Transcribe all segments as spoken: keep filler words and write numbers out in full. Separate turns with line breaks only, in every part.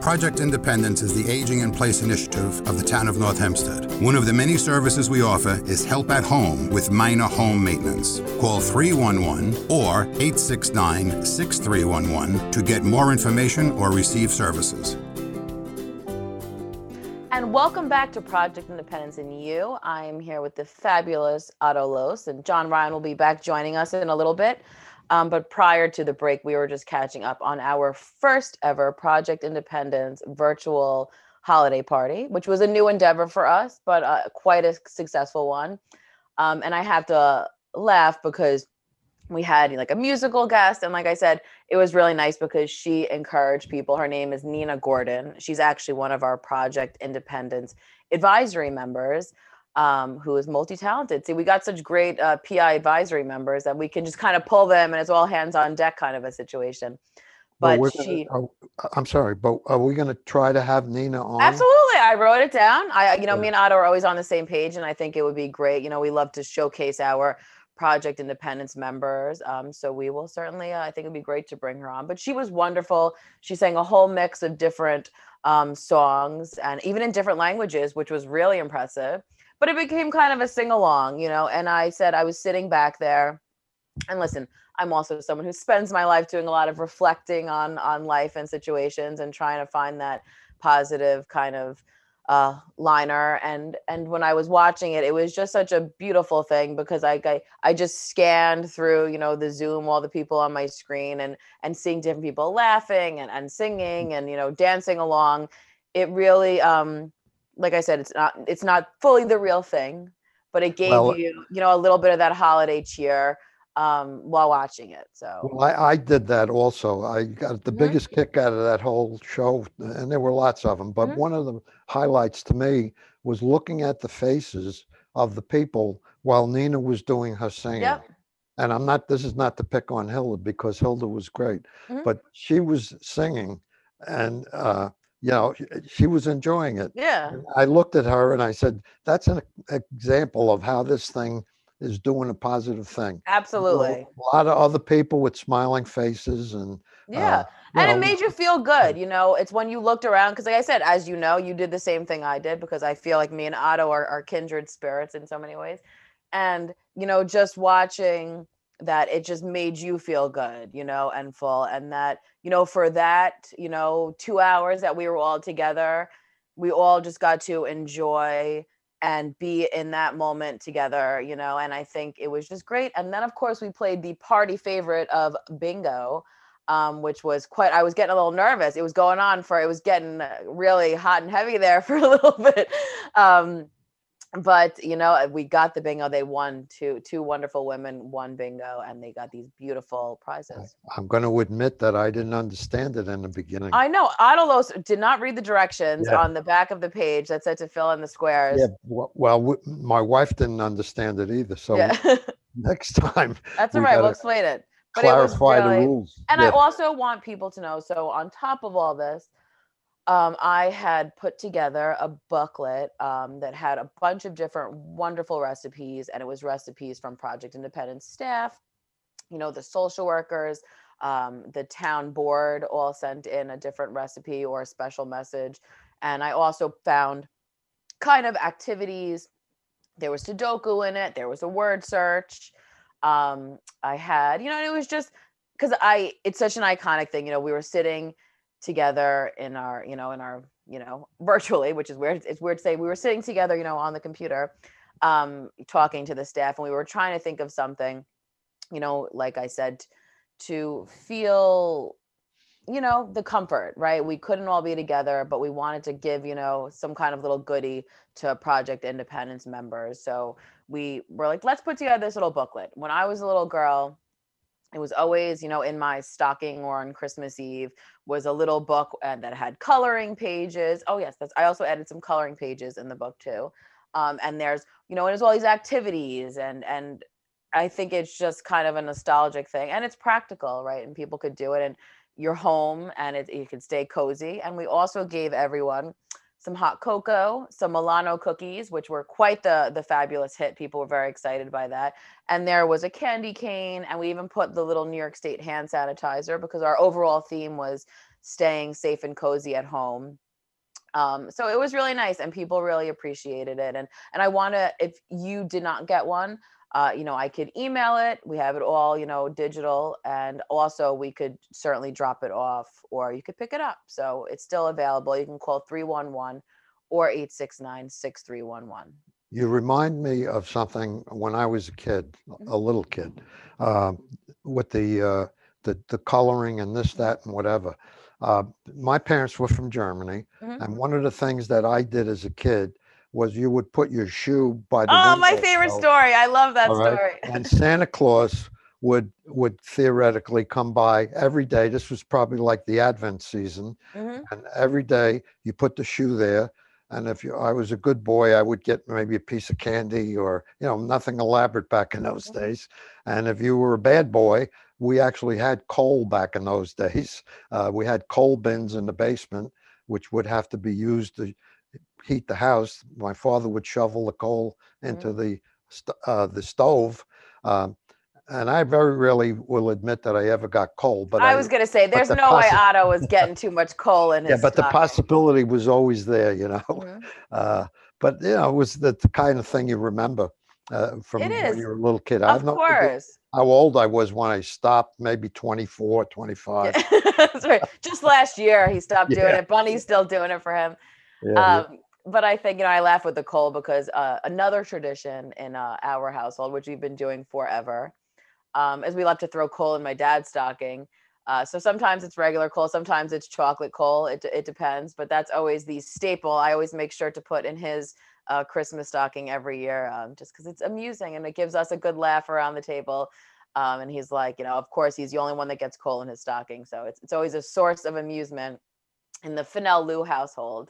Project Independence is the Aging in Place initiative of the town of North Hempstead. One of the many services we offer is help at home with minor home maintenance. Call three one one or eight six nine, six three one one to get more information or receive services.
And welcome back to Project Independence and You. I am here with the fabulous Otto Los, and John Ryan will be back joining us in a little bit. Um, but prior to the break, we were just catching up on our first ever Project Independence virtual holiday party, which was a new endeavor for us, but uh, quite a successful one. Um, and I have to laugh because we had like a musical guest. And like I said, it was really nice because she encouraged people. Her name is Nina Gordon. She's actually one of our Project Independence advisory members. Um, who is multi-talented. See, we got such great uh, P I advisory members that we can just kind of pull them and it's all hands on deck kind of a situation. But
well,
she,
gonna, oh, I'm sorry, but are we going to try to have Nina on?
Absolutely. I wrote it down. I, you know, yeah. Me and Otto are always on the same page and I think it would be great. You know, we love to showcase our Project Independence members. Um, so we will certainly, uh, I think it'd be great to bring her on, but she was wonderful. She sang a whole mix of different um, songs and even in different languages, which was really impressive. But it became kind of a sing-along, you know, and I said I was sitting back there. And listen, I'm also someone who spends my life doing a lot of reflecting on, on life and situations and trying to find that positive kind of uh, liner. And and when I was watching it, it was just such a beautiful thing because I, I I just scanned through, you know, the Zoom, all the people on my screen and and seeing different people laughing and, and singing and, you know, dancing along. It really... Um, like I said, it's not it's not fully the real thing, but it gave well, you, you know, a little bit of that holiday cheer um, while watching it. So
well, I, I did that also. I got the mm-hmm. biggest kick out of that whole show, and there were lots of them. But mm-hmm. one of the highlights to me was looking at the faces of the people while Nina was doing her singing. Yep. And I'm not, this is not to pick on Hilda because Hilda was great, mm-hmm. but she was singing and, uh, you know, she was enjoying it.
Yeah.
I looked at her and I said, that's an example of how this thing is doing a positive thing.
Absolutely.
You know, a lot of other people with smiling faces and
yeah. Uh, and know, it made you feel good. You know, it's when you looked around, because like I said, as you know, you did the same thing I did because I feel like me and Otto are, are kindred spirits in so many ways. And, you know, just watching that, it just made you feel good, you know, and full. And that, you know, for that, you know, two hours that we were all together, we all just got to enjoy and be in that moment together, you know, and I think it was just great. And then, of course, we played the party favorite of bingo, um, which was quite, I was getting a little nervous. It was going on for, it was getting really hot and heavy there for a little bit. Um, But, you know, we got the bingo. They won two, two wonderful women won bingo and they got these beautiful prizes.
I'm going to admit that I didn't understand it in the beginning.
I know. Otto Los did not read the directions yeah. on the back of the page that said to fill in the squares.
Yeah. Well, w- my wife didn't understand it either. So yeah. next time.
That's all right. We'll explain it. But
clarify
it was really,
the rules.
And
yeah.
I also want people to know. So on top of all this, Um, I had put together a booklet um, that had a bunch of different wonderful recipes, and it was recipes from Project Independence staff, you know, the social workers, um, the town board all sent in a different recipe or a special message. And I also found kind of activities. There was Sudoku in it. There was a word search. Um, I had, you know, it was just because I, it's such an iconic thing. You know, we were sitting together in our, you know, in our, you know, virtually, which is weird. It's weird to say we were sitting together, you know, on the computer, um, talking to the staff, and we were trying to think of something, you know, like I said, to feel, you know, the comfort, right? We couldn't all be together, but we wanted to give, you know, some kind of little goodie to Project Independence members. So we were like, let's put together this little booklet. When I was a little girl, it was always, you know, in my stocking or on Christmas Eve was a little book and that had coloring pages. Oh yes, that's, I also added some coloring pages in the book too. Um, and there's, you know, and there's all these activities and, and I think it's just kind of a nostalgic thing and it's practical, right? And people could do it and you're home and it, you can stay cozy. And we also gave everyone some hot cocoa, some Milano cookies, which were quite the, the fabulous hit. People were very excited by that. And there was a candy cane. And we even put the little New York State hand sanitizer because our overall theme was staying safe and cozy at home. Um, so it was really nice, and people really appreciated it. And and I want to, if you did not get one, uh, you know, I could email it. We have it all, you know, digital, and also we could certainly drop it off, or you could pick it up. So it's still available. You can call three one one or eight six nine, six three one one.
You remind me of something when I was a kid, a little kid, uh, with the, uh, the the coloring and this, that, and whatever. Uh, my parents were from Germany,
Mm-hmm.
and one of the things that I did as a kid was you would put your shoe by the
Oh,
window.
my favorite story. I love that
All right?
story.
And Santa Claus would would theoretically come by every day. This was probably like the Advent season,
Mm-hmm.
and every day you put the shoe there. And if you, I was a good boy, I would get maybe a piece of candy, or, you know, nothing elaborate back in those
Mm-hmm.
days. And if you were a bad boy, we actually had coal back in those days. Uh, we had coal bins in the basement, which would have to be used to heat the house. My father would shovel the coal into
Mm-hmm.
the st- uh, the stove. Um, and I very rarely will admit that I ever got coal, but
I
I
was going to say,
but
there's
the
no way
possi-
Otto was getting too much coal in his
yeah, but the
stocking.
possibility was always there, you know.
Mhm.
Uh, but you know, it was the, the kind of thing you remember uh, from
It
when
is.
you were a little kid. I have
Of
no idea
course.
how old I was when I stopped, maybe twenty-four, twenty-five.
Yeah. That's right. Just last year, he stopped doing
Yeah.
it. Bunny's still doing it for him.
Yeah, yeah.
Um, but I think, you know, I laugh with the coal because uh, another tradition in uh, our household, which we've been doing forever, um, is we love to throw coal in my dad's stocking. Uh, so sometimes it's regular coal, sometimes it's chocolate coal. It, it depends, but that's always the staple. I always make sure to put in his uh, Christmas stocking every year, um, just because it's amusing and it gives us a good laugh around the table. Um, and he's like, you know, of course, he's the only one that gets coal in his stocking. So it's, it's always a source of amusement in the Fennell Lou household.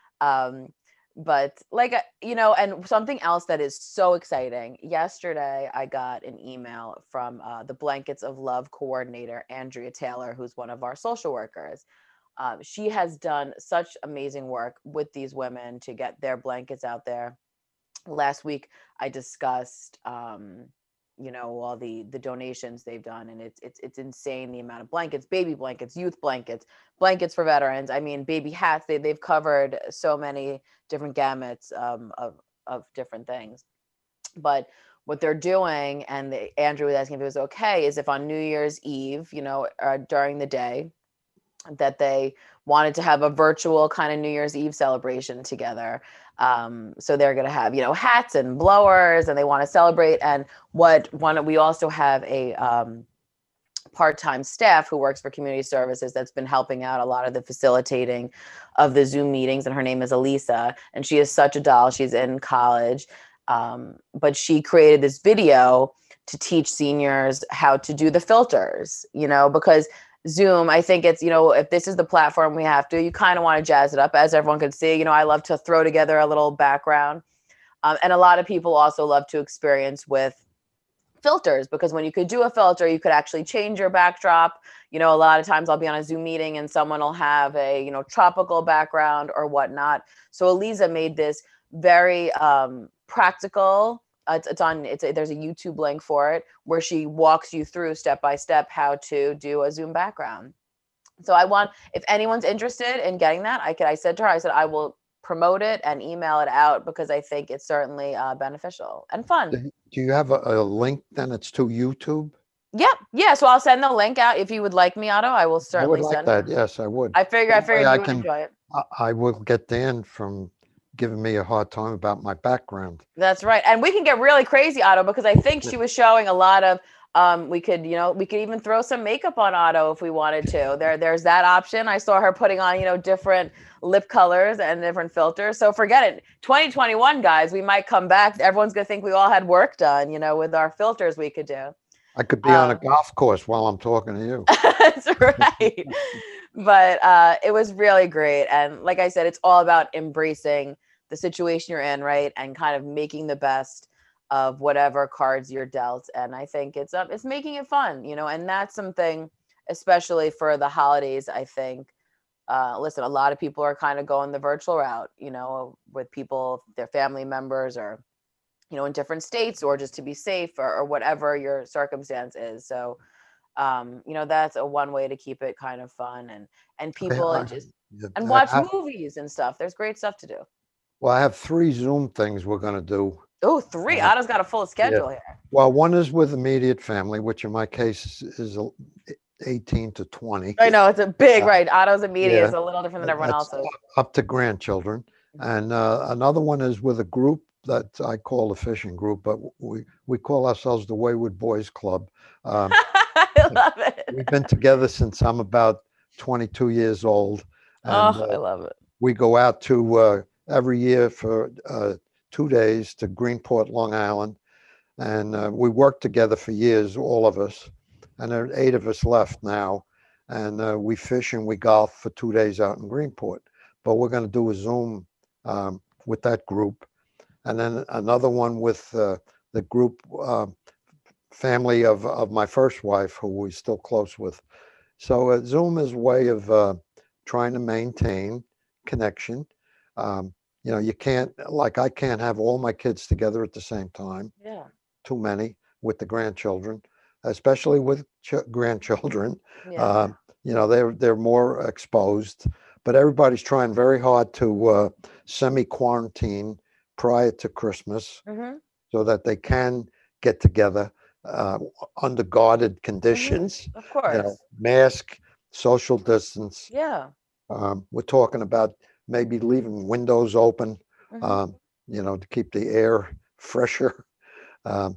Um, but like, you know, and something else that is so exciting. Yesterday, I got an email from uh, the Blankets of Love coordinator, Andrea Taylor, who's one of our social workers. Um, she has done such amazing work with these women to get their blankets out there. Last week, I discussed, um, you know, all the the donations they've done, and it's it's it's insane the amount of blankets, baby blankets, youth blankets, blankets for veterans. I mean, baby hats. They they've covered so many different gamuts um, of of different things. But what they're doing, and the, Andrew was asking if it was okay, is if on New Year's Eve, you know, uh, during the day, that they wanted to have a virtual kind of New Year's Eve celebration together. Um, so they're going to have, you know, hats and blowers, and they want to celebrate. And what one, we also have a um, part-time staff who works for community services that's been helping out a lot of the facilitating of the Zoom meetings. And her name is Elisa, and she is such a doll. She's in college. Um, but she created this video to teach seniors how to do the filters, you know, because Zoom, I think it's, you know, if this is the platform we have to, you kind of want to jazz it up, as everyone can see. You know, I love to throw together a little background. Um, and a lot of people also love to experience with filters, because when you could do a filter, you could actually change your backdrop. You know, a lot of times I'll be on a Zoom meeting and someone will have a, you know, tropical background or whatnot. So Elisa made this very um, practical. Uh, it's, it's on, it's a, there's a YouTube link for it where she walks you through step by step how to do a Zoom background. So I want, if anyone's interested in getting that, I could, I said to her, I said, I will promote it and email it out, because I think it's certainly uh, beneficial and fun.
Do you have a, a link then? It's to YouTube?
Yep. Yeah. So I'll send the link out. If you would like me, Otto, I will
I
certainly
would like
send
that.
it.
Yes, I would.
I figure, I
That way
figured
I
you would
can-
enjoy it.
I, I will get Dan from giving me a hard time about my background.
That's right. And we can get really crazy, Otto, because I think she was showing a lot of, um, we could, you know, we could even throw some makeup on Otto if we wanted to. There, there's that option. I saw her putting on, you know, different lip colors and different filters. So forget it. twenty twenty-one, guys, we might come back. Everyone's going to think we all had work done, you know, with our filters we could do.
I could be on a
Um,
golf course while I'm talking to you.
That's right. But uh, it was really great. And like I said, it's all about embracing the situation you're in, right? And kind of making the best of whatever cards you're dealt. And I think it's up, it's making it fun, you know, and that's something, especially for the holidays, I think. Uh, listen, a lot of people are kind of going the virtual route, you know, with people, their family members, or, you know, in different states, or just to be safe, or, or whatever your circumstance is. So Um, you know, that's a one way to keep it kind of fun and and people
I-
just
yeah,
and
I-
watch
I-
movies and stuff. There's great stuff to do.
Well, I have three Zoom things we're going to do.
Oh, three.
Uh,
Otto's got a full schedule here.
Well, one is with immediate family, which in my case is a- eighteen to twenty.
I know it's a big,
Uh,
right? Otto's immediate
yeah,
is a little different than everyone
That's
else's.
up to grandchildren. And uh, another one is with a group that I call a fishing group, but we, we call ourselves the Wayward Boys Club. Um,
I love it.
we've been together since I'm about twenty-two years old. And
Oh, I
uh,
love it.
we go out to uh, every year for uh, two days to Greenport, Long Island. And uh, we worked together for years, all of us. And there are eight of us left now. And uh, we fish and we golf for two days out in Greenport. But we're going to do a Zoom um, with that group. And then another one with uh, the group uh, family of, of my first wife, who we're still close with. So uh, Zoom is a way of uh, trying to maintain connection. Um, you know, you can't, like I can't have all my kids together at the same time,
Yeah.
too many with the grandchildren, especially with ch- grandchildren.
Yeah.
Um, you know, they're, they're more exposed, but everybody's trying very hard to uh, semi-quarantine prior to Christmas
hmm
so that they can get together uh, under guarded conditions,
Of
you
course.
know, mask, social distance.
Yeah.
Um, we're talking about maybe leaving windows open,
Mhm.
um, you know, to keep the air fresher, um,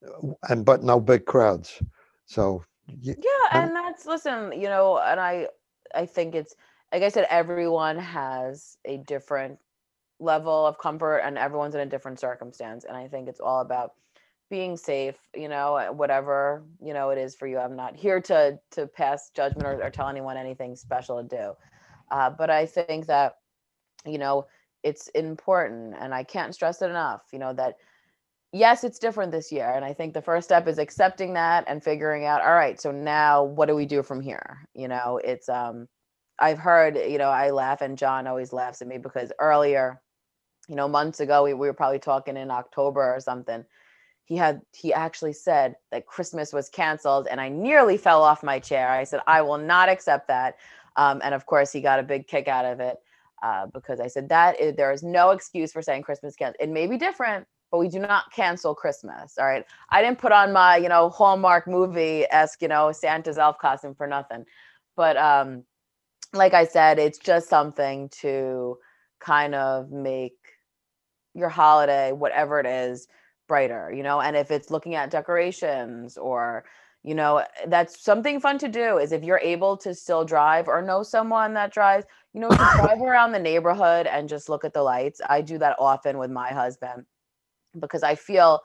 and but no big crowds. So y-
Yeah,
and-
and that's listen, you know, and I I think it's like I said, everyone has a different level of comfort and everyone's in a different circumstance. And I think it's all about being safe, you know, whatever, you know, it is for you. I'm not here to to pass judgment or, or tell anyone anything special to do. Uh, but I think that, you know, it's important and I can't stress it enough, you know, that yes, it's different this year. And I think the first step is accepting that and figuring out, all right, so now what do we do from here? You know, it's, um, I've heard, you know, I laugh and John always laughs at me because earlier, you know, months ago, we, we were probably talking in October or something. He had, he actually said that Christmas was canceled and I nearly fell off my chair. I said, I will not accept that. Um, and of course he got a big kick out of it uh, because I said that is, there is no excuse for saying Christmas canceled. It may be different, but we do not cancel Christmas. All right. I didn't put on my, you know, Hallmark movie-esque, you know, Santa's elf costume for nothing. But um, like I said, it's just something to kind of make your holiday, whatever it is, brighter, you know, and if it's looking at decorations or, you know, that's something fun to do is if you're able to still drive or know someone that drives, you know, to drive around the neighborhood and just look at the lights. I do that often with my husband because I feel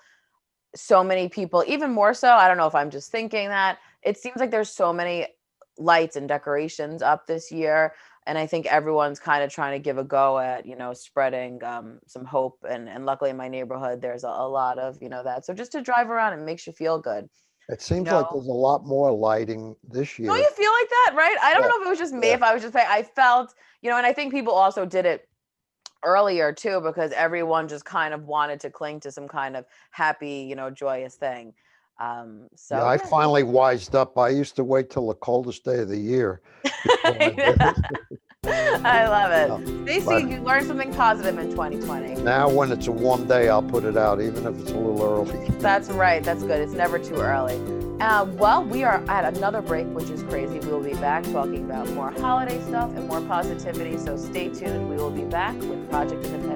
so many people, even more so, I don't know if I'm just thinking that, it seems like there's so many lights and decorations up this year. And I think everyone's kind of trying to give a go at, you know, spreading um, some hope. And, and luckily in my neighborhood, there's a, a lot of, you know, that. So just to drive around, it makes you feel good.
it seems
know-
like there's a lot more lighting this year.
Don't you feel like that, right? I don't
Yeah.
know if it was just me,
Yeah.
if I was just saying, I felt, you know, and I think people also did it earlier too, because everyone just kind of wanted to cling to some kind of happy, you know, joyous thing. Um, so
Yeah, I
yeah.
finally wised up. I used to wait till the coldest day of the year. before I did it.
I love
No,
it. Stacey,
but-
you learned something positive in twenty twenty.
Now, when it's a warm day, I'll put it out, even if it's a little early.
That's right. That's good. It's never too early. Uh, well, we are at another break, which is crazy. We will be back talking about more holiday stuff and more positivity. So stay tuned. We will be back with Project in the